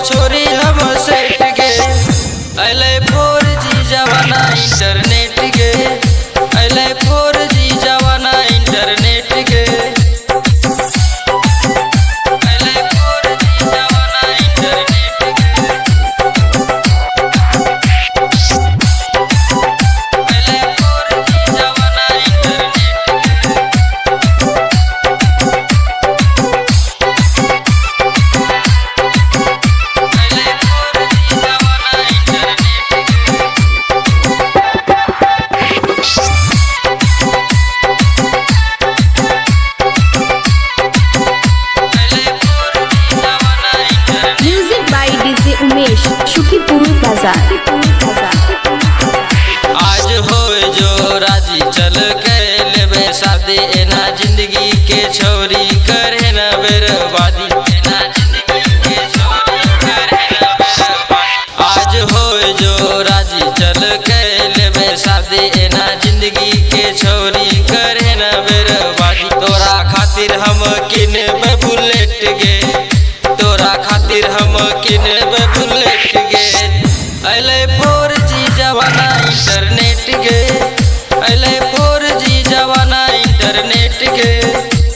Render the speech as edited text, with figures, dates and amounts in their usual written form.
छोरी हम सेट गे अले 4G जवाना इंटरनेट गे अले 4G जवाना इंटरनेट गे अले 4G जवाना इंटरनेट गे अले 4G जवाना इंटरनेट उमेश शुकीपुर बाजार। आज हो जो राजी चल के लेबे शादी एना जिंदगी के छोरी करे न बर्बादी एना जिंदगी के छोरी करे न बर्बादी। आज हो जो राजी चल के लेबे शादी एना जिंदगी के छोरी करे न बर्बादी। तोरा खातिर हम किनबे बुलेट गे तोरा खातिर हम किनबे बुलेट गे अले 4G जवाना इंटरनेट गे अले 4G जवाना इंटरनेट गे।